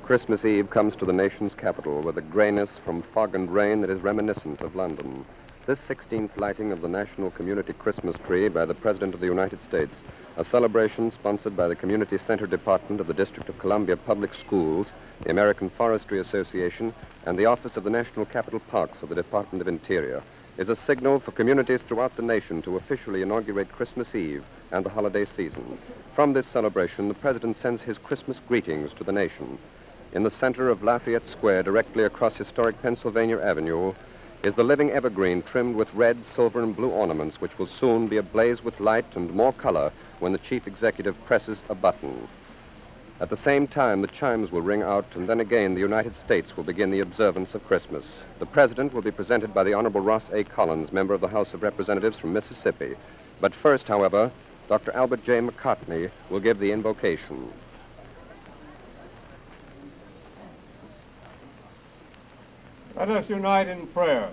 Christmas Eve comes to the nation's capital with a grayness from fog and rain that is reminiscent of London. This 16th lighting of the National Community Christmas Tree by the President of the United States, a celebration sponsored by the Community Center Department of the District of Columbia Public Schools, the American Forestry Association, and the Office of the National Capital Parks of the Department of Interior, is a signal for communities throughout the nation to officially inaugurate Christmas Eve and the holiday season. From this celebration, the President sends his Christmas greetings to the nation. In the center of Lafayette Square, directly across historic Pennsylvania Avenue, is the living evergreen trimmed with red, silver, and blue ornaments, which will soon be ablaze with light and more color when the chief executive presses a button. At the same time, the chimes will ring out, and then again the United States will begin the observance of Christmas. The President will be presented by the Honorable Ross A. Collins, member of the House of Representatives from Mississippi. But first, however, Dr. Albert J. McCartney will give the invocation. Let us unite in prayer.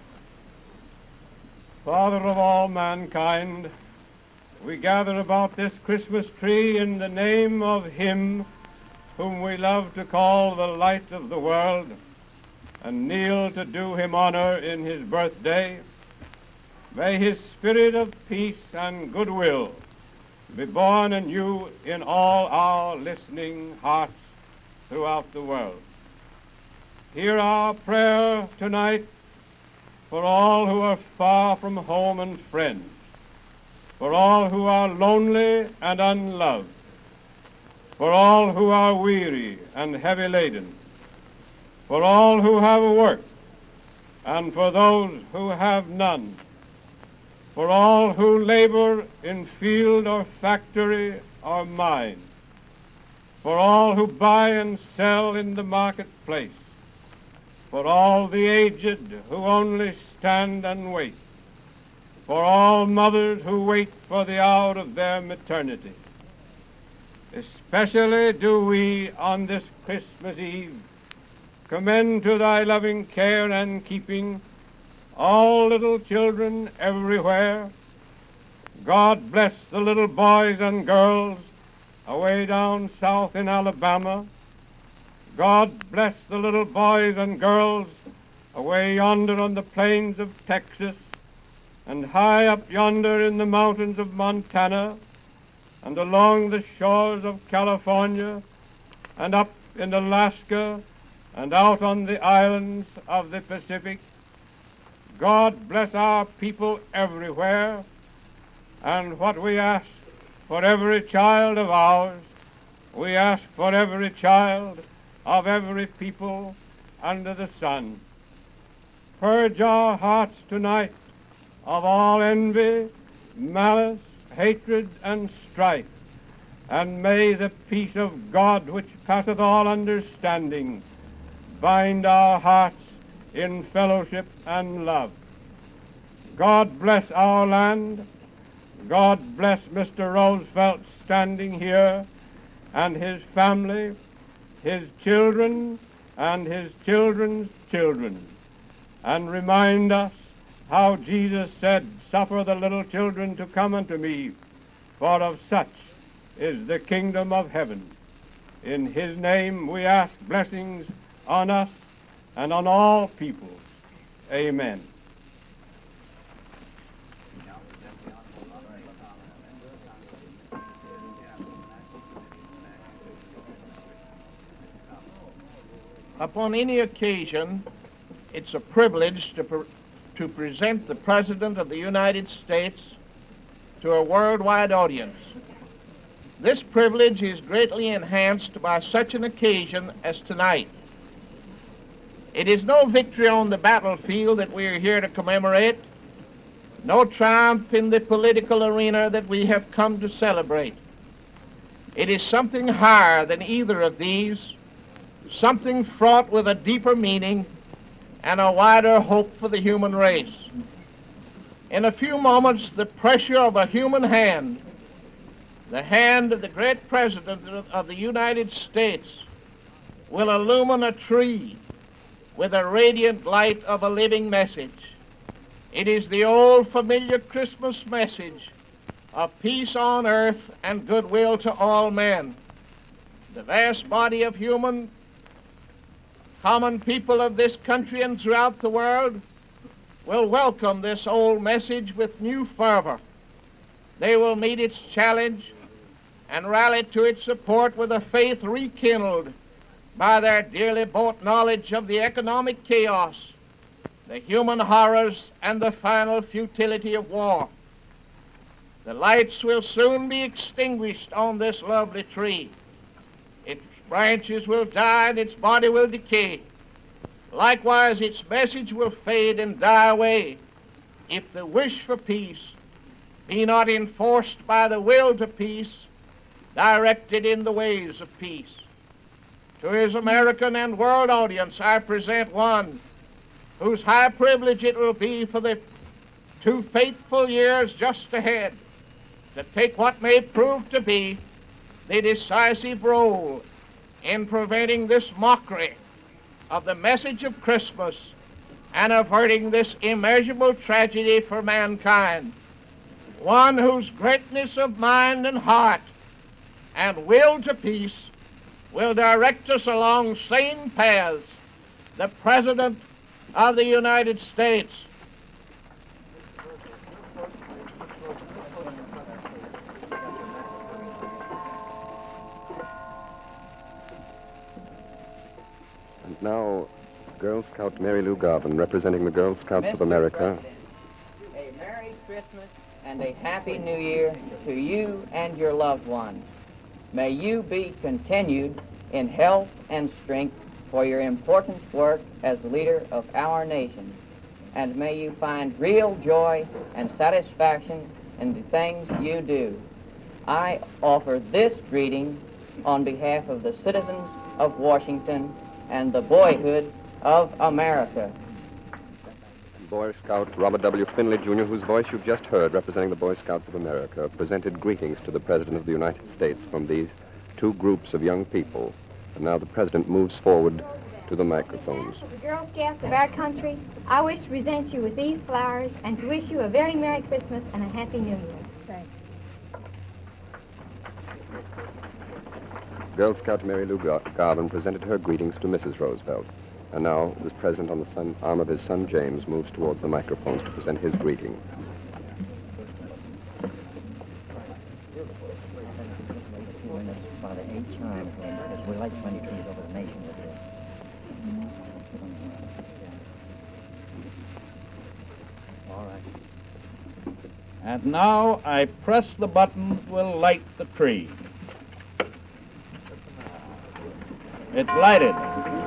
Father of all mankind, we gather about this Christmas tree in the name of Him whom we love to call the light of the world, and kneel to do Him honor in His birthday. May His spirit of peace and goodwill be born anew in all our listening hearts throughout the world. Hear our prayer tonight for all who are far from home and friends, for all who are lonely and unloved, for all who are weary and heavy laden, for all who have work, and for those who have none, for all who labor in field or factory or mine, for all who buy and sell in the marketplace, for all the aged who only stand and wait, for all mothers who wait for the hour of their maternity. Especially do we, on this Christmas Eve, commend to thy loving care and keeping all little children everywhere. God bless the little boys and girls away down south in Alabama. God bless the little boys and girls away yonder on the plains of Texas, and high up yonder in the mountains of Montana, and along the shores of California, and up in Alaska, and out on the islands of the Pacific. God bless our people everywhere, and what we ask for every child of ours, we ask for every child of every people under the sun. Purge our hearts tonight of all envy, malice, hatred, and strife, and may the peace of God, which passeth all understanding, bind our hearts in fellowship and love. God bless our land. God bless Mr. Roosevelt standing here, and his family, his children, and his children's children, and remind us how Jesus said, "Suffer the little children to come unto me, for of such is the kingdom of heaven." In his name we ask blessings on us and on all peoples. Amen. Upon any occasion, it's a privilege to present the President of the United States to a worldwide audience. This privilege is greatly enhanced by such an occasion as tonight. It is no victory on the battlefield that we are here to commemorate, no triumph in the political arena that we have come to celebrate. It is something higher than either of these, something fraught with a deeper meaning and a wider hope for the human race. In a few moments, the pressure of a human hand, the hand of the great President of the United States, will illumine a tree with the radiant light of a living message. It is the old familiar Christmas message of peace on earth and goodwill to all men. The vast body of human common people of this country and throughout the world will welcome this old message with new fervor. They will meet its challenge and rally to its support with a faith rekindled by their dearly bought knowledge of the economic chaos, the human horrors, and the final futility of war. The lights will soon be extinguished on this lovely tree. Its branches will die and its body will decay. Likewise, its message will fade and die away if the wish for peace be not enforced by the will to peace, directed in the ways of peace. To his American and world audience, I present one whose high privilege it will be for the 2 fateful years just ahead to take what may prove to be the decisive role in preventing this mockery of the message of Christmas and averting this immeasurable tragedy for mankind. One whose greatness of mind and heart and will to peace will direct us along sane paths, the President of the United States. And now, Girl Scout Mary Lou Garvin, representing the Girl Scouts of America. A Merry Christmas and a Happy New Year to you and your loved ones. May you be continued in health and strength for your important work as leader of our nation. And may you find real joy and satisfaction in the things you do. I offer this greeting on behalf of the citizens of Washington and the boyhood of America. Boy Scout Robert W. Finley, Jr., whose voice you've just heard, representing the Boy Scouts of America, presented greetings to the President of the United States from these 2 groups of young people. And now the President moves forward to the microphones. The Girl Scouts of our country, I wish to present you with these flowers and to wish you a very Merry Christmas and a Happy New Year. Thanks. Girl Scout Mary Lou Garvin presented her greetings to Mrs. Roosevelt. And now, this President, on the arm of his son James, moves towards the microphones to present his greeting. And now I press the button will light the tree. It's lighted.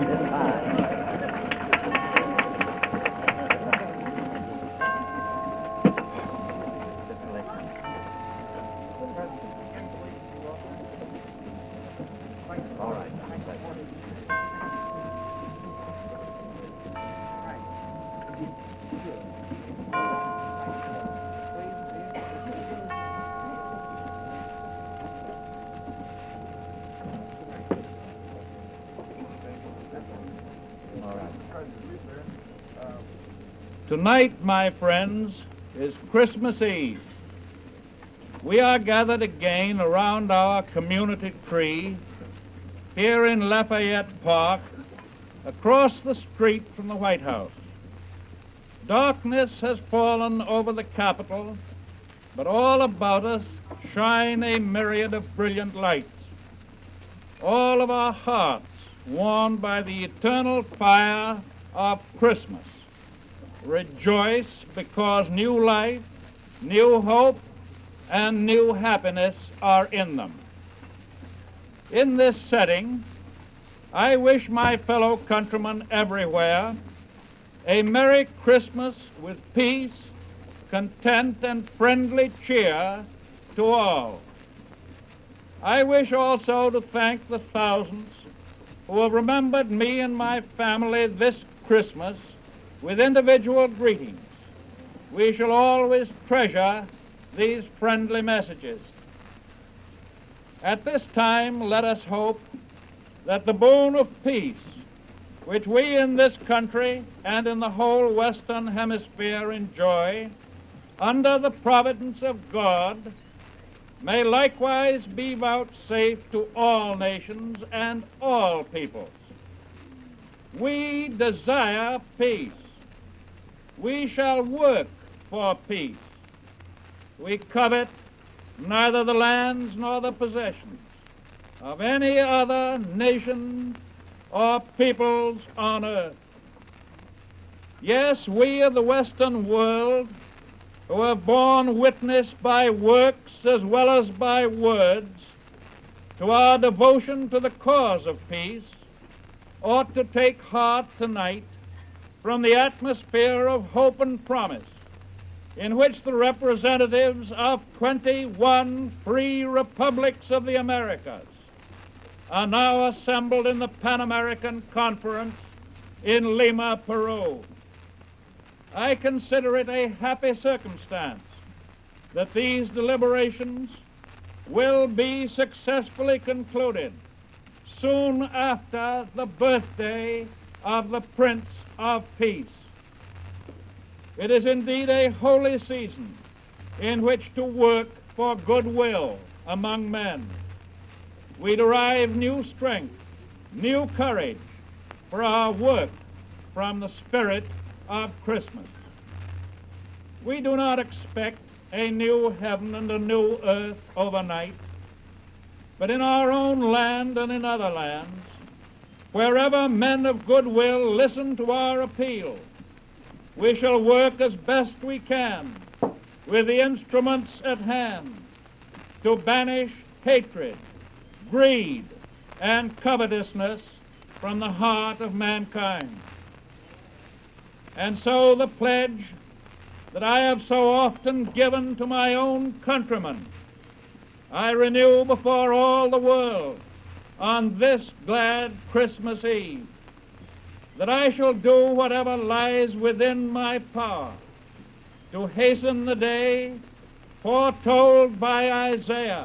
Tonight, my friends, is Christmas Eve. We are gathered again around our community tree here in Lafayette Park, across the street from the White House. Darkness has fallen over the Capitol, but all about us shine a myriad of brilliant lights. All of our hearts warmed by the eternal fire of Christmas. Rejoice because new life, new hope, and new happiness are in them. In this setting, I wish my fellow countrymen everywhere a Merry Christmas with peace, content, and friendly cheer to all. I wish also to thank the thousands who have remembered me and my family this Christmas with individual greetings. We shall always treasure these friendly messages. At this time, let us hope that the boon of peace, which we in this country and in the whole Western Hemisphere enjoy, under the providence of God, may likewise be vouchsafed to all nations and all peoples. We desire peace. We shall work for peace. We covet neither the lands nor the possessions of any other nation or peoples on earth. Yes, we of the Western world, who have borne witness by works as well as by words to our devotion to the cause of peace, ought to take heart tonight from the atmosphere of hope and promise in which the representatives of 21 free republics of the Americas are now assembled in the Pan American Conference in Lima, Peru. I consider it a happy circumstance that these deliberations will be successfully concluded soon after the birthday of the Prince of Peace. It is indeed a holy season in which to work for goodwill among men. We derive new strength, new courage for our work from the spirit of Christmas. We do not expect a new heaven and a new earth overnight, but in our own land and in other lands, wherever men of goodwill listen to our appeal, we shall work as best we can with the instruments at hand to banish hatred, greed, and covetousness from the heart of mankind. And so the pledge that I have so often given to my own countrymen, I renew before all the world on this glad Christmas Eve, that I shall do whatever lies within my power to hasten the day foretold by Isaiah,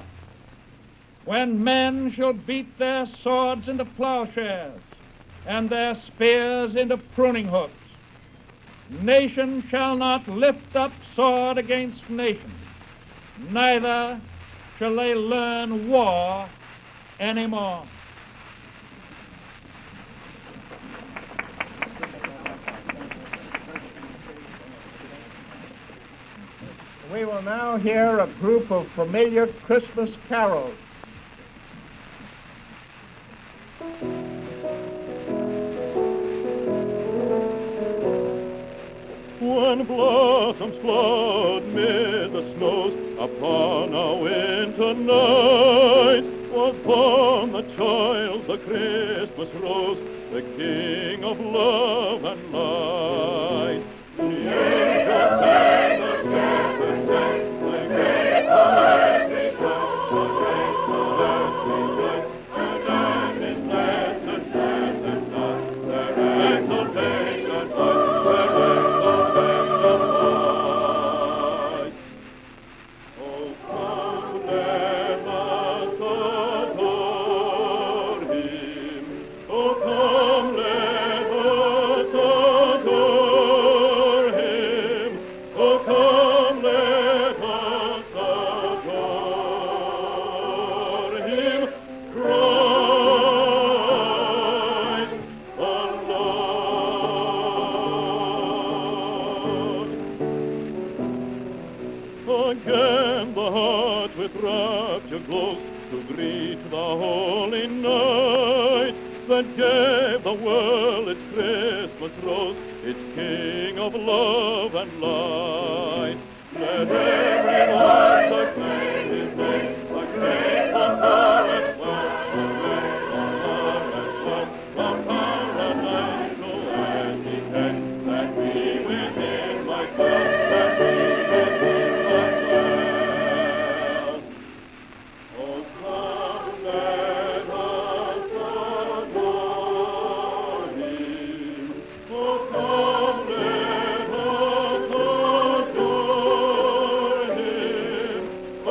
when men shall beat their swords into plowshares and their spears into pruning hooks. Nation shall not lift up sword against nation, neither shall they learn war anymore. We will now hear a group of familiar Christmas carols. When blossoms float mid the snows upon a winter night, was born the child, the Christmas rose, the King of love and light. The angels sang, the shepherds sang, the great earthly song, the great earthly joy, and his blessed steps and stars, their exaltation voice, their exaltation voice. Oh, come, let us adore him. Oh, come, let us adore him. Oh, come, let us adore him. Christ the Lord. Again the heart with rapture glows to greet the holy night that gave the world its Christmas rose, its King of love and light. Let every heart acclaim his name, a grateful chorus swell, a grateful chorus swell, from paradise to as he came, that we with him might dwell, that we with him might dwell. Oh, come, let us adore him. Oh, come, let us adore him.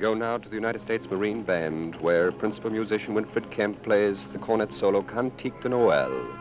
go now to the United States Marine Band, where principal musician Winfred Kemp plays the cornet solo Cantique de Noël.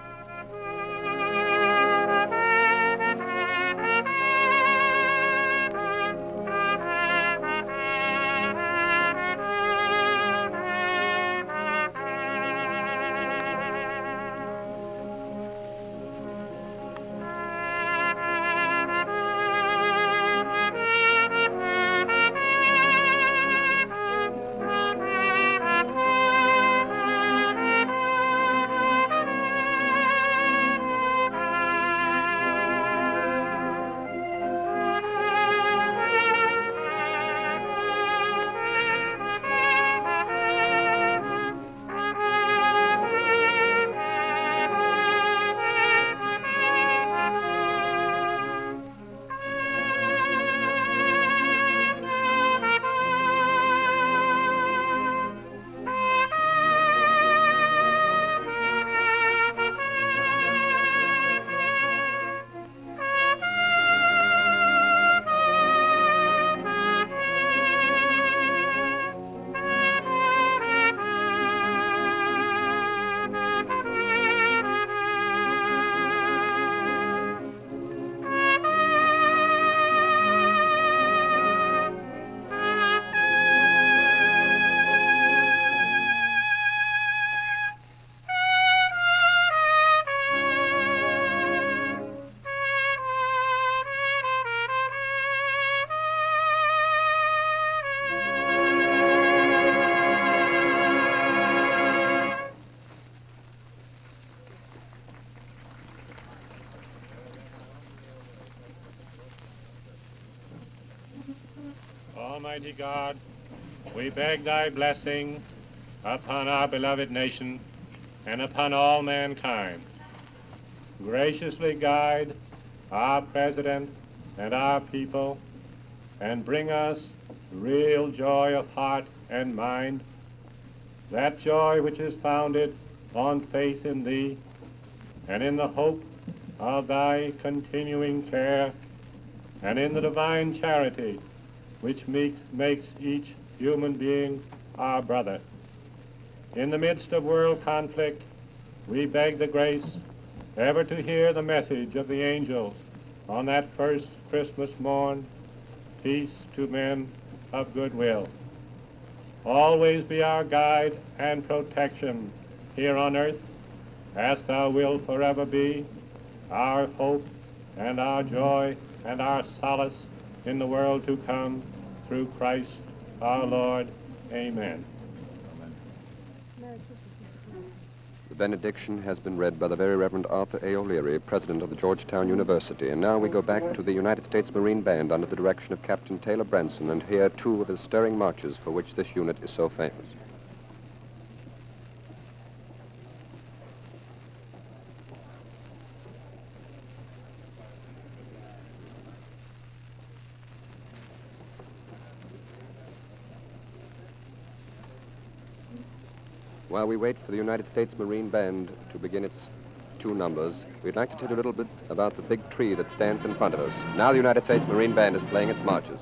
Almighty God, we beg thy blessing upon our beloved nation and upon all mankind. Graciously guide our president and our people and bring us real joy of heart and mind, that joy which is founded on faith in thee and in the hope of thy continuing care and in the divine charity which makes each human being our brother. In the midst of world conflict, we beg the grace ever to hear the message of the angels on that first Christmas morn, peace to men of good will. Always be our guide and protection here on earth, as thou wilt forever be our hope and our joy and our solace in the world to come, through Christ our Lord. Amen. The benediction has been read by the Very Reverend Arthur A. O'Leary, president of the Georgetown University. And now we go back to the United States Marine Band under the direction of Captain Taylor Branson and hear two of his stirring marches for which this unit is so famous. While we wait for the United States Marine Band to begin its two numbers, we'd like to tell you a little bit about the big tree that stands in front of us. Now the United States Marine Band is playing its marches.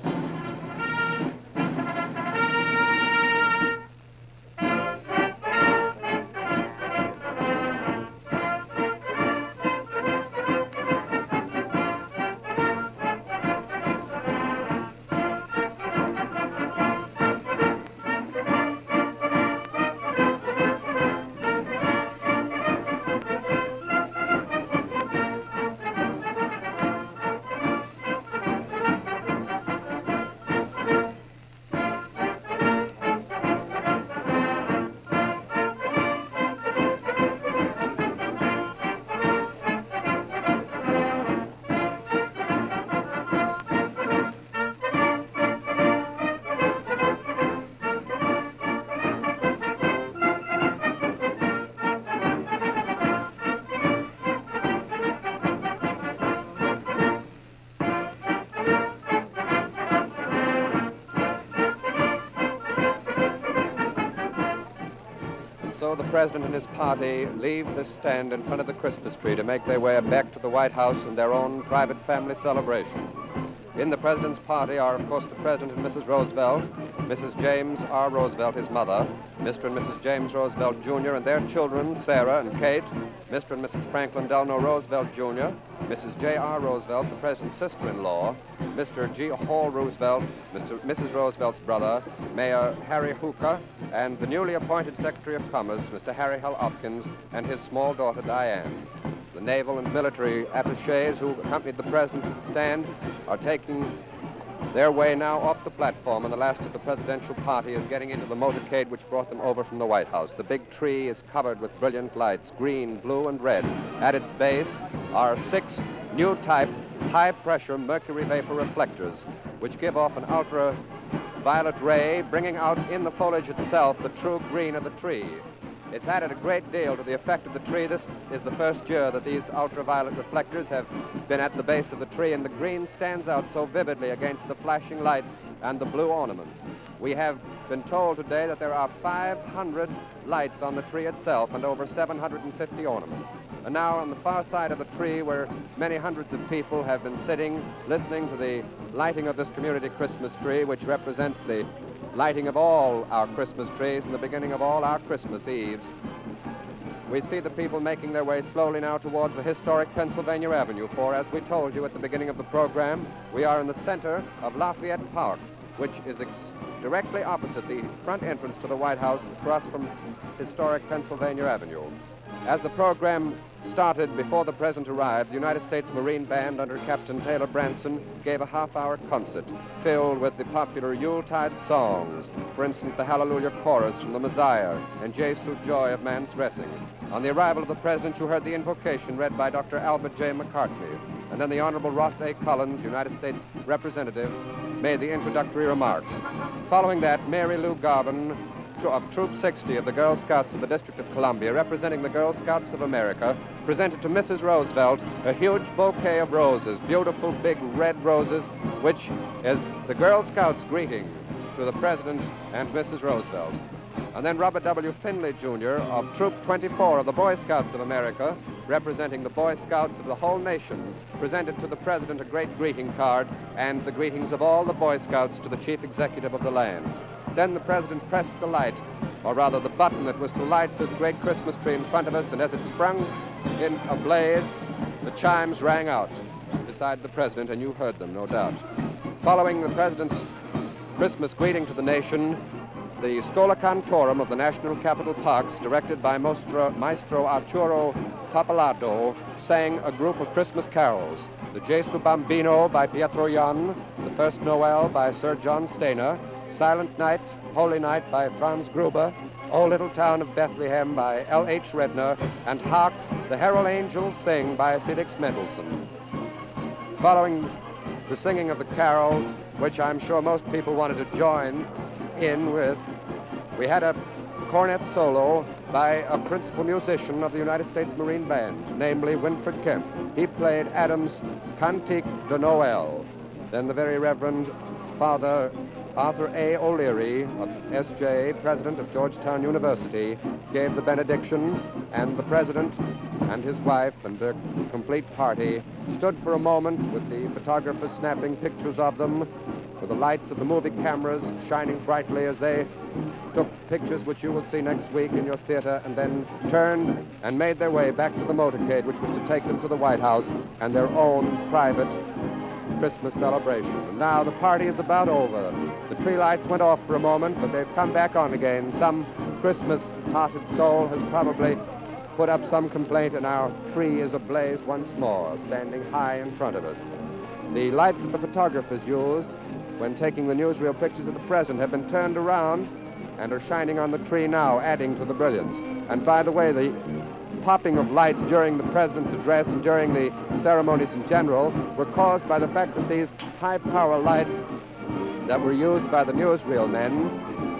So the president and his party leave the stand in front of the Christmas tree to make their way back to the White House and their own private family celebration. In the President's party are, of course, the President and Mrs. Roosevelt, Mrs. James R. Roosevelt, his mother, Mr. and Mrs. James Roosevelt, Jr., and their children, Sarah and Kate, Mr. and Mrs. Franklin Delano Roosevelt, Jr., Mrs. J.R. Roosevelt, the President's sister-in-law, Mr. G. Hall Roosevelt, Mrs. Roosevelt's brother, Mayor Harry Hooker, and the newly appointed Secretary of Commerce, Mr. Harry Hell Hopkins, and his small daughter, Diane. The naval and military attachés who accompanied the President to the stand are taking their way now off the platform, and the last of the presidential party is getting into the motorcade which brought them over from the White House. The big tree is covered with brilliant lights, green, blue, and red. At its base are 6 new type high-pressure mercury vapor reflectors, which give off an ultraviolet ray, bringing out in the foliage itself the true green of the tree. It's added a great deal to the effect of the tree. This is the first year that these ultraviolet reflectors have been at the base of the tree, and the green stands out so vividly against the flashing lights and the blue ornaments. We have been told today that there are 500 lights on the tree itself and over 750 ornaments. And now on the far side of the tree, where many hundreds of people have been sitting, listening to the lighting of this community Christmas tree, which represents the lighting of all our Christmas trees and the beginning of all our Christmas Eves. We see the people making their way slowly now towards the historic Pennsylvania Avenue, for as we told you at the beginning of the program, we are in the center of Lafayette Park, which is directly opposite the front entrance to the White House across from historic Pennsylvania Avenue. As the program started before the President arrived, the United States Marine Band under Captain Taylor Branson gave a half-hour concert filled with the popular Yuletide songs. For instance, the Hallelujah Chorus from the Messiah and Jesu Joy of Man's Dressing. On the arrival of the President, you heard the invocation read by Dr. Albert J. McCartney. And then the Honorable Ross A. Collins, United States Representative, made the introductory remarks. Following that, Mary Lou Garvin of Troop 60 of the Girl Scouts of the District of Columbia, representing the Girl Scouts of America, presented to Mrs. Roosevelt a huge bouquet of roses, beautiful big red roses, which is the Girl Scouts' greeting to the President and Mrs. Roosevelt. And then Robert W. Finley, Jr. of Troop 24 of the Boy Scouts of America, representing the Boy Scouts of the whole nation, presented to the President a great greeting card and the greetings of all the Boy Scouts to the Chief Executive of the land. Then the President pressed the light, or rather the button that was to light this great Christmas tree in front of us, and as it sprung in a blaze, the chimes rang out beside the President, and you heard them, no doubt. Following the President's Christmas greeting to the nation, the Schola Cantorum of the National Capital Parks, directed by Maestro Arturo Pappalardo, sang a group of Christmas carols. The Jesu Bambino by Pietro Jan, The First Noel by Sir John Stainer, Silent Night, Holy Night by Franz Gruber, O Little Town of Bethlehem by L.H. Redner, and Hark, the Herald Angels Sing by Felix Mendelssohn. Following the singing of the carols, which I'm sure most people wanted to join in with, we had a cornet solo by a principal musician of the United States Marine Band, namely Winfred Kemp. He played Adams' Cantique de Noël. Then the very Reverend Father Arthur A. O'Leary of S.J., President of Georgetown University, gave the benediction, and the President and his wife and their complete party stood for a moment with the photographers snapping pictures of them, with the lights of the movie cameras shining brightly as they took pictures which you will see next week in your theater, and then turned and made their way back to the motorcade, which was to take them to the White House and their own private Christmas celebration. And now the party is about over. The tree lights went off for a moment, but they've come back on again. Some Christmas-hearted soul has probably put up some complaint, and our tree is ablaze once more, standing high in front of us. The lights that the photographers used when taking the newsreel pictures of the President have been turned around and are shining on the tree now, adding to the brilliance. And by the way, the popping of lights during the President's address and during the ceremonies in general were caused by the fact that these high-power lights that were used by the newsreel men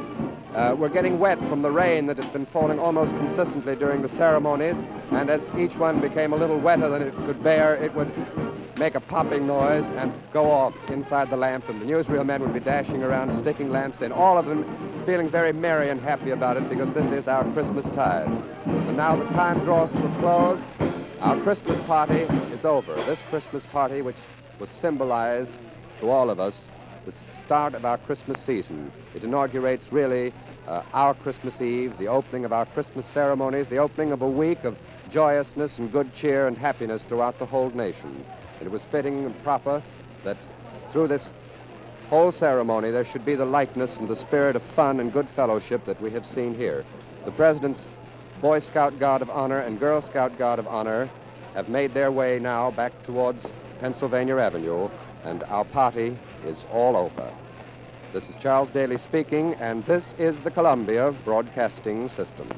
were getting wet from the rain that has been falling almost consistently during the ceremonies, and as each one became a little wetter than it could bear, it would make a popping noise and go off inside the lamp, and the newsreel men would be dashing around, sticking lamps in, all of them feeling very merry and happy about it, because this is our Christmas tide. And now the time draws to a close. Our Christmas party is over. This Christmas party, which was symbolized to all of us the start of our Christmas season. It inaugurates really our Christmas Eve, the opening of our Christmas ceremonies, the opening of a week of joyousness and good cheer and happiness throughout the whole nation. It was fitting and proper that through this whole ceremony there should be the likeness and the spirit of fun and good fellowship that we have seen here. The President's Boy Scout Guard of Honor and Girl Scout Guard of Honor have made their way now back towards Pennsylvania Avenue, and our party is all over. This is Charles Daly speaking, and this is the Columbia Broadcasting System.